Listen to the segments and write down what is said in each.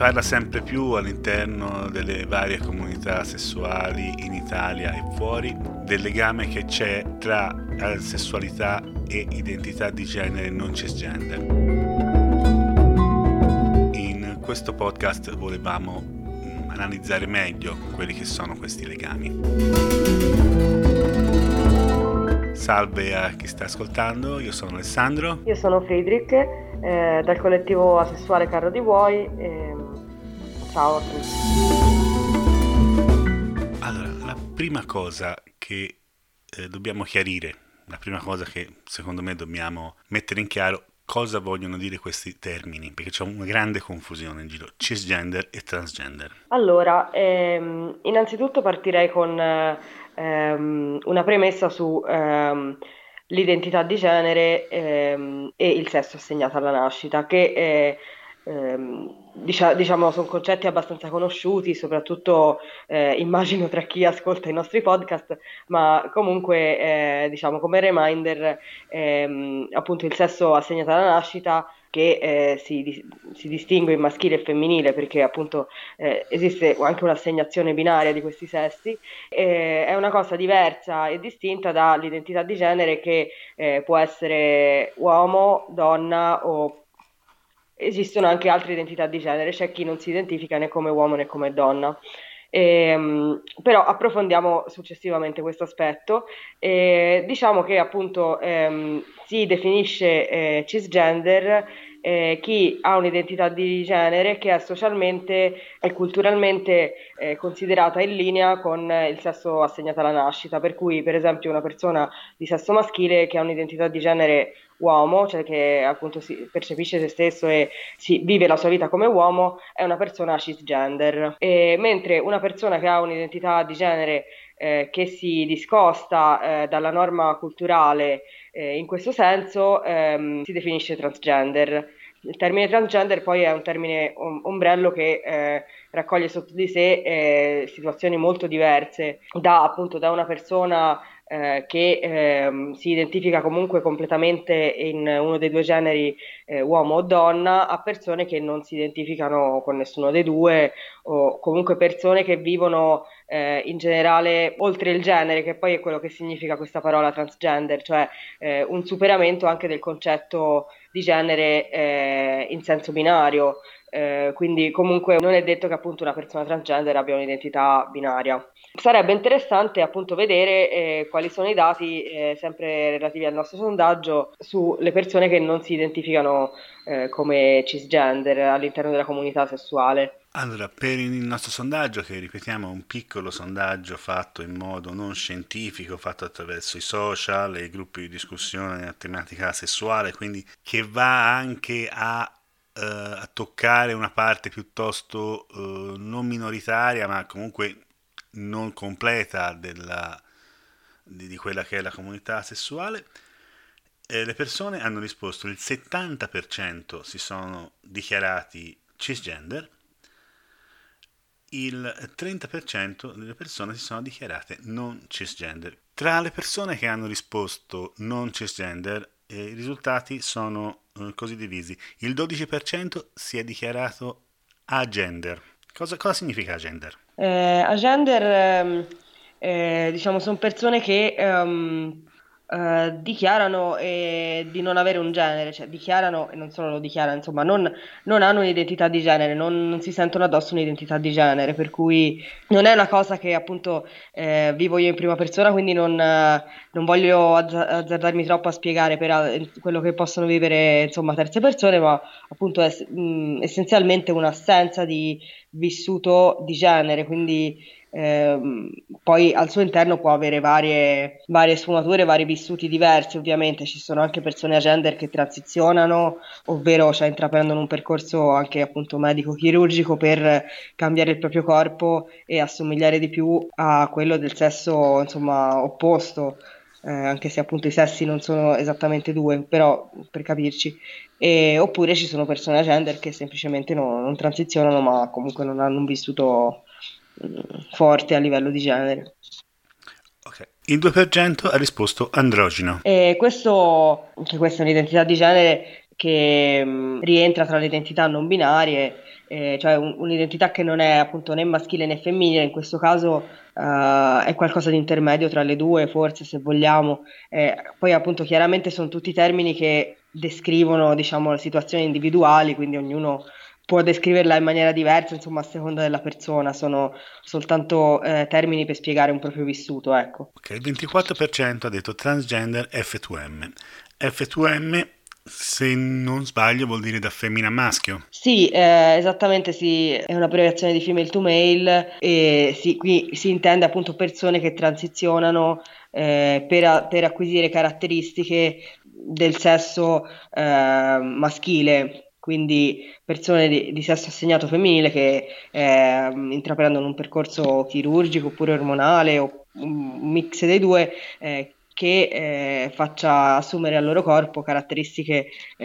parla sempre più all'interno delle varie comunità sessuali in Italia e fuori del legame che c'è tra sessualità e identità di genere non cisgender. In questo podcast volevamo analizzare meglio quelli che sono questi legami. Salve a chi sta ascoltando, io sono Alessandro. Io sono Friedrich, dal collettivo asessuale Carro di Vuoi. Ciao a tutti. Allora, la prima cosa che dobbiamo chiarire, la prima cosa che secondo me dobbiamo mettere in chiaro, cosa vogliono dire questi termini, perché c'è una grande confusione in giro, cisgender e transgender. Allora, innanzitutto partirei con una premessa su l'identità di genere e il sesso assegnato alla nascita, che diciamo sono concetti abbastanza conosciuti, soprattutto immagino tra chi ascolta i nostri podcast, ma comunque diciamo come reminder, appunto il sesso assegnato alla nascita che si distingue in maschile e femminile, perché appunto esiste anche un'assegnazione binaria di questi sessi. È una cosa diversa e distinta dall'identità di genere che può essere uomo, donna o esistono anche altre identità di genere, c'è chi non si identifica né come uomo né come donna. Però approfondiamo successivamente questo aspetto. Diciamo che appunto si definisce cisgender chi ha un'identità di genere che è socialmente e culturalmente considerata in linea con il sesso assegnato alla nascita, per cui per esempio una persona di sesso maschile che ha un'identità di genere uomo, cioè che appunto si percepisce se stesso e vive la sua vita come uomo, è una persona cisgender, mentre una persona che ha un'identità di genere che si discosta dalla norma culturale in questo senso si definisce transgender. Il termine transgender poi è un termine ombrello che raccoglie sotto di sé situazioni molto diverse, appunto da una persona che si identifica comunque completamente in uno dei due generi, uomo o donna, a persone che non si identificano con nessuno dei due, o comunque persone che vivono in generale oltre il genere, che poi è quello che significa questa parola transgender, cioè un superamento anche del concetto di genere in senso binario. Quindi comunque non è detto che appunto una persona transgender abbia un'identità binaria. Sarebbe interessante appunto vedere quali sono i dati sempre relativi al nostro sondaggio sulle persone che non si identificano come cisgender all'interno della comunità sessuale. Allora, per il nostro sondaggio, che ripetiamo è un piccolo sondaggio fatto in modo non scientifico, fatto attraverso i social e i gruppi di discussione a tematica sessuale, quindi che va anche a toccare una parte piuttosto non minoritaria, ma comunque non completa di quella che è la comunità sessuale. Le persone hanno risposto, il 70% si sono dichiarati cisgender, il 30% delle persone si sono dichiarate non cisgender. Tra le persone che hanno risposto non cisgender, i risultati sono così divisi. Il 12% si è dichiarato agender. Cosa significa agender? Agender, diciamo, sono persone che dichiarano di non avere un genere, cioè dichiarano e non solo lo dichiarano, insomma, non hanno un'identità di genere, non si sentono addosso un'identità di genere, per cui non è una cosa che appunto vivo io in prima persona, quindi non voglio azzardarmi troppo a spiegare quello che possono vivere, insomma, terze persone, ma appunto è essenzialmente un'assenza di vissuto di genere, quindi poi al suo interno può avere varie sfumature, vari vissuti diversi. Ovviamente ci sono anche persone agender che transizionano, ovvero cioè intraprendono un percorso anche appunto medico-chirurgico per cambiare il proprio corpo e assomigliare di più a quello del sesso, insomma, opposto, anche se appunto i sessi non sono esattamente due, però per capirci. Oppure ci sono persone agender che semplicemente non transizionano, ma comunque non hanno un vissuto forte a livello di genere. Ok. Il 2% ha risposto androgino. Questa è un'identità di genere che rientra tra le identità non binarie, cioè un'identità che non è appunto né maschile né femminile, in questo caso è qualcosa di intermedio tra le due, forse se vogliamo. Poi appunto chiaramente sono tutti termini che descrivono, diciamo, le situazioni individuali, quindi ognuno può descriverla in maniera diversa, insomma, a seconda della persona, sono soltanto termini per spiegare un proprio vissuto, ecco. Ok, il 24% ha detto transgender F2M. F2M, se non sbaglio, vuol dire da femmina a maschio. Sì, esattamente sì, è un'abbreviazione di female to male e sì, qui si intende appunto persone che transizionano per acquisire caratteristiche del sesso maschile, quindi persone di sesso assegnato femminile che intraprendono un percorso chirurgico oppure ormonale o un mix dei due che faccia assumere al loro corpo caratteristiche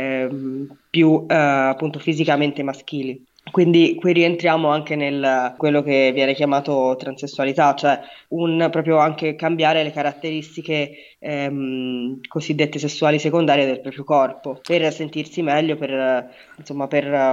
più appunto fisicamente maschili. Quindi qui rientriamo anche nel quello che viene chiamato transessualità, cioè proprio anche cambiare le caratteristiche cosiddette sessuali secondarie del proprio corpo per sentirsi meglio, insomma,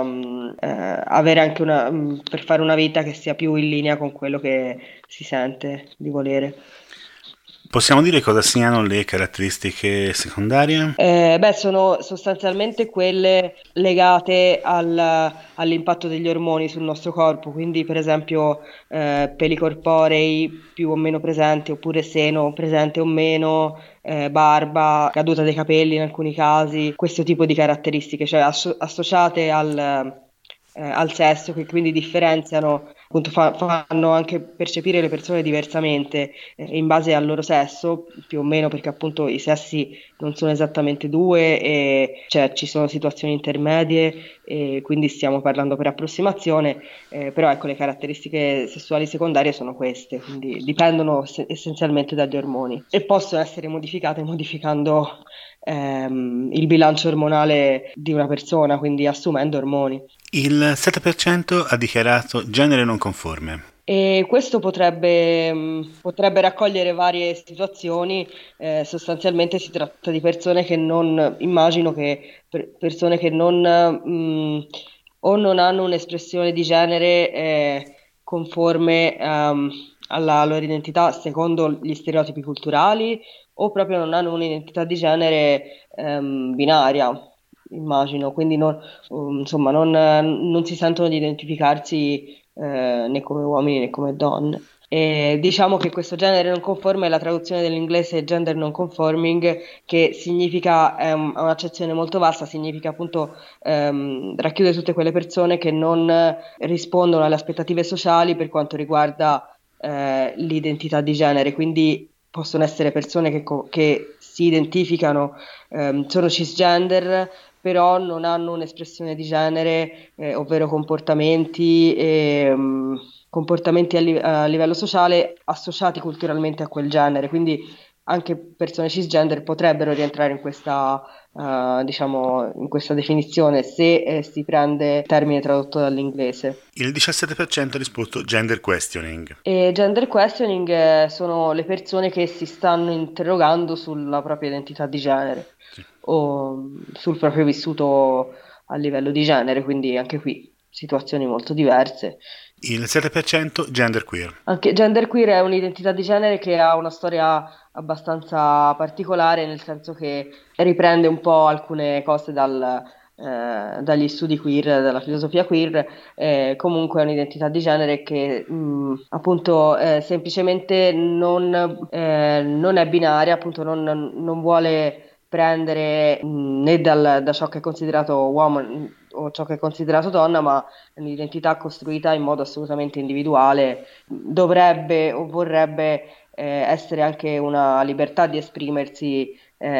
avere anche per fare una vita che sia più in linea con quello che si sente di volere. Possiamo dire cosa siano le caratteristiche secondarie? Beh, sono sostanzialmente quelle legate all'impatto degli ormoni sul nostro corpo, quindi per esempio peli corporei più o meno presenti, oppure seno presente o meno, barba, caduta dei capelli in alcuni casi, questo tipo di caratteristiche, cioè associate al sesso, che quindi differenziano, appunto fanno anche percepire le persone diversamente in base al loro sesso, più o meno perché appunto i sessi non sono esattamente due, e cioè ci sono situazioni intermedie, e quindi stiamo parlando per approssimazione, però ecco le caratteristiche sessuali secondarie sono queste, quindi dipendono essenzialmente dagli ormoni e possono essere modificate modificando il bilancio ormonale di una persona, quindi assumendo ormoni. Il 7% ha dichiarato genere non conforme. E questo potrebbe raccogliere varie situazioni, sostanzialmente si tratta di persone che non, immagino che persone che non, o non hanno un'espressione di genere conforme alla loro identità secondo gli stereotipi culturali, o proprio non hanno un'identità di genere binaria, immagino, quindi insomma, non si sentono di identificarsi né come uomini né come donne. E diciamo che questo genere non conforme è la traduzione dell'inglese gender non conforming, che significa, è un'accezione molto vasta, significa appunto racchiude tutte quelle persone che non rispondono alle aspettative sociali per quanto riguarda l'identità di genere, quindi possono essere persone che si identificano, sono cisgender, però non hanno un'espressione di genere, ovvero comportamenti a livello sociale associati culturalmente a quel genere. Quindi anche persone cisgender potrebbero rientrare diciamo, in questa definizione se si prende il termine tradotto dall'inglese. Il 17% ha risposto gender questioning. E gender questioning sono le persone che si stanno interrogando sulla propria identità di genere o sul proprio vissuto a livello di genere, quindi anche qui situazioni molto diverse. Il 7% genderqueer. Anche genderqueer è un'identità di genere che ha una storia abbastanza particolare, nel senso che riprende un po' alcune cose dagli studi queer, dalla filosofia queer, comunque è un'identità di genere che appunto semplicemente non è binaria, appunto non vuole prendere né da ciò che è considerato uomo o ciò che è considerato donna, ma è un'identità costruita in modo assolutamente individuale. Dovrebbe o vorrebbe essere anche una libertà di esprimersi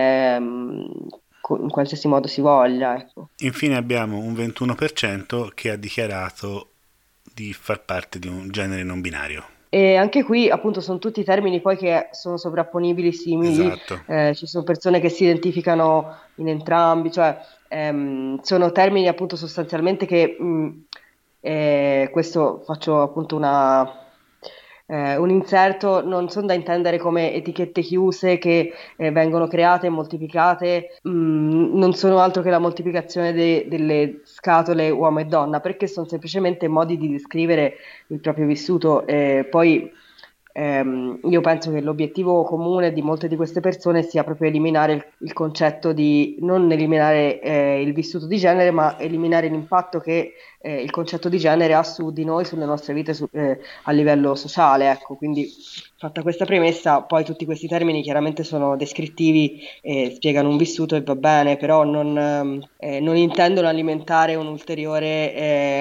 in qualsiasi modo si voglia, ecco. Infine abbiamo un 21% che ha dichiarato di far parte di un genere non binario. E anche qui appunto sono tutti termini poi che sono sovrapponibili, simili, Esatto. ci sono persone che si identificano in entrambi, cioè sono termini appunto sostanzialmente che questo faccio appunto un inserto non sono da intendere come etichette chiuse che vengono create e moltiplicate, non sono altro che la moltiplicazione delle scatole uomo e donna, perché sono semplicemente modi di descrivere il proprio vissuto. Poi io penso che l'obiettivo comune di molte di queste persone sia proprio eliminare il concetto di non eliminare il vissuto di genere, ma eliminare l'impatto che il concetto di genere ha su di noi, sulle nostre vite a livello sociale. Ecco, quindi fatta questa premessa, poi tutti questi termini chiaramente sono descrittivi e spiegano un vissuto e va bene, però non intendono alimentare un'ulteriore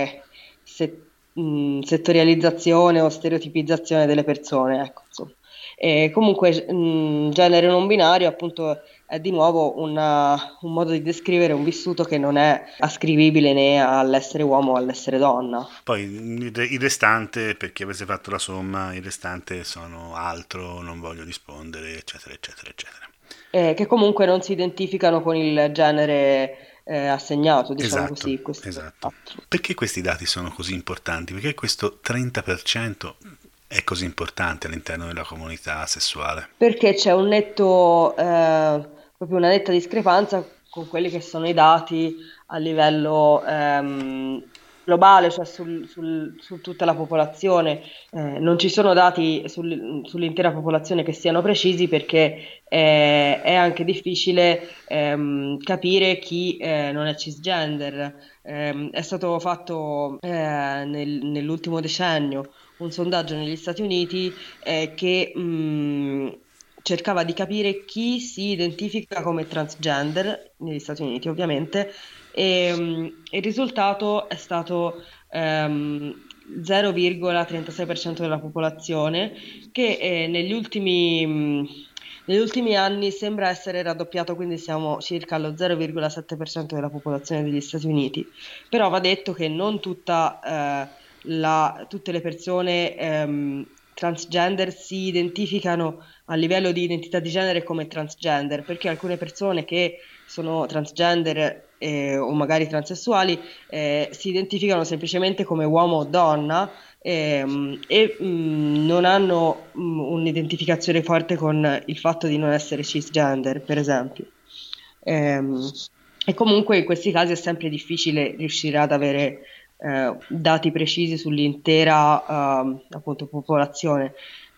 settorializzazione o stereotipizzazione delle persone, ecco, insomma. E comunque genere non binario appunto è di nuovo un modo di descrivere un vissuto che non è ascrivibile né all'essere uomo o all'essere donna. Poi il restante, per chi avesse fatto la somma, il restante sono altro, non voglio rispondere, eccetera, eccetera, eccetera. Che comunque non si identificano con il genere assegnato, diciamo Esatto, così, questo è il esatto. fatto. Perché questi dati sono così importanti? Perché questo 30% è così importante all'interno della comunità sessuale? Perché c'è proprio una netta discrepanza con quelli che sono i dati a livello globale, cioè su tutta la popolazione. Non ci sono dati sull'intera popolazione che siano precisi perché è anche difficile capire chi non è cisgender. È stato fatto nell'ultimo decennio un sondaggio negli Stati Uniti che cercava di capire chi si identifica come transgender negli Stati Uniti, ovviamente, e il risultato è stato 0,36% della popolazione che negli ultimi anni sembra essere raddoppiato, quindi siamo circa allo 0,7% della popolazione degli Stati Uniti. Però va detto che non tutte le persone transgender si identificano a livello di identità di genere come transgender, perché alcune persone che sono transgender o magari transessuali si identificano semplicemente come uomo o donna non hanno un'identificazione forte con il fatto di non essere cisgender, per esempio. Ehm, e comunque in questi casi è sempre difficile riuscire ad avere dati precisi sull'intera appunto, popolazione.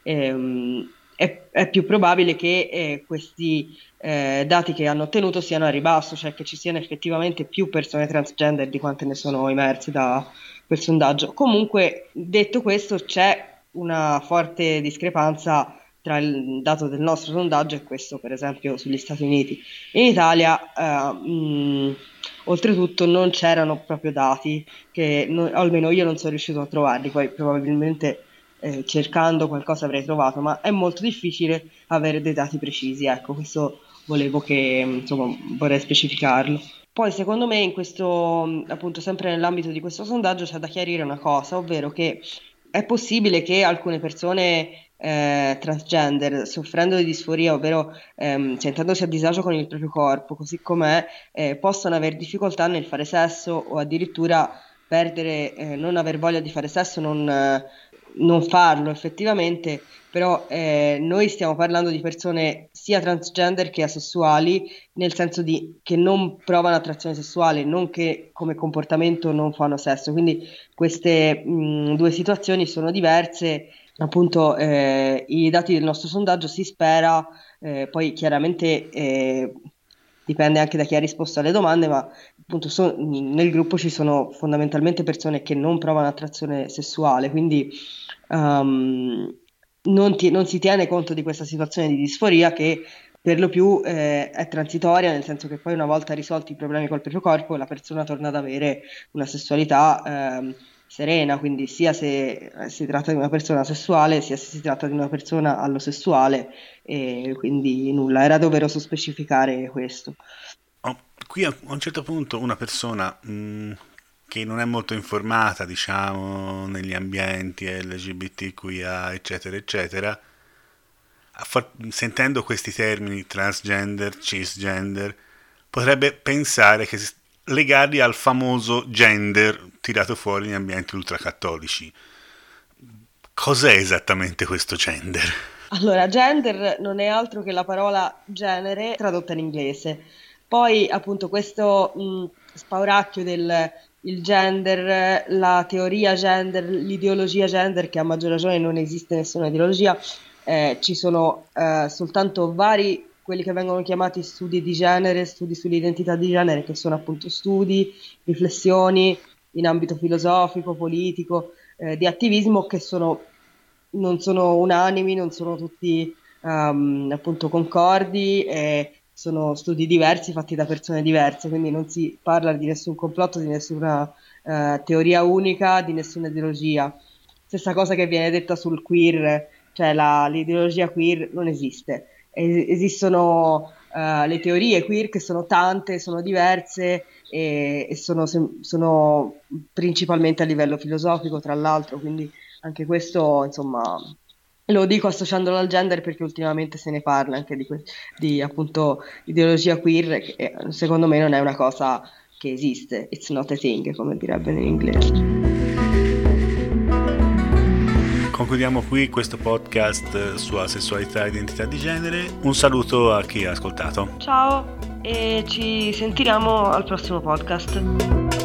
È più probabile che questi dati che hanno ottenuto siano a ribasso, cioè che ci siano effettivamente più persone transgender di quante ne sono emerse da quel sondaggio. Comunque, detto questo, c'è una forte discrepanza tra il dato del nostro sondaggio e questo, per esempio, sugli Stati Uniti. In Italia, oltretutto, non c'erano proprio dati che almeno io non sono riuscito a trovarli, poi probabilmente cercando qualcosa avrei trovato, ma è molto difficile avere dei dati precisi. Ecco, questo volevo che, insomma, vorrei specificarlo. Poi, secondo me, in questo, appunto, sempre nell'ambito di questo sondaggio c'è da chiarire una cosa, ovvero che è possibile che alcune persone transgender, soffrendo di disforia, ovvero sentendosi a disagio con il proprio corpo, così com'è, possano avere difficoltà nel fare sesso o addirittura perdere, non aver voglia di fare sesso, non farlo effettivamente, però noi stiamo parlando di persone sia transgender che asessuali, nel senso di che non provano attrazione sessuale, non che come comportamento non fanno sesso. Quindi queste due situazioni sono diverse. Appunto, i dati del nostro sondaggio si spera, poi chiaramente dipende anche da chi ha risposto alle domande, ma appunto nel gruppo ci sono fondamentalmente persone che non provano attrazione sessuale, quindi non si tiene conto di questa situazione di disforia che per lo più è transitoria, nel senso che poi una volta risolti i problemi col proprio corpo, la persona torna ad avere una sessualità serena, quindi sia se si tratta di una persona sessuale, sia se si tratta di una persona allosessuale, e quindi nulla, era doveroso specificare questo. Qui a un certo punto una persona che non è molto informata, diciamo, negli ambienti LGBTQIA, eccetera, eccetera, sentendo questi termini transgender, cisgender, potrebbe pensare che legarli al famoso gender tirato fuori in ambienti ultracattolici. Cos'è esattamente questo gender? Allora, gender non è altro che la parola genere tradotta in inglese. Poi, appunto, questo spauracchio del il gender, la teoria gender, l'ideologia gender, che a maggior ragione non esiste nessuna ideologia, ci sono soltanto vari, quelli che vengono chiamati studi di genere, studi sull'identità di genere, che sono appunto studi, riflessioni in ambito filosofico, politico, di attivismo che non sono unanimi, non sono tutti appunto concordi e sono studi diversi fatti da persone diverse, quindi non si parla di nessun complotto, di nessuna teoria unica, di nessuna ideologia. Stessa cosa che viene detta sul queer, cioè l'ideologia queer non esiste. Esistono le teorie queer che sono tante, sono diverse e sono principalmente a livello filosofico, tra l'altro, quindi anche questo, insomma, lo dico associandolo al gender perché ultimamente se ne parla anche di appunto ideologia queer, che secondo me non è una cosa che esiste, it's not a thing, come direbbero in inglese. Concludiamo qui questo podcast sulla sessualità e identità di genere. Un saluto a chi ha ascoltato. Ciao e ci sentiremo al prossimo podcast.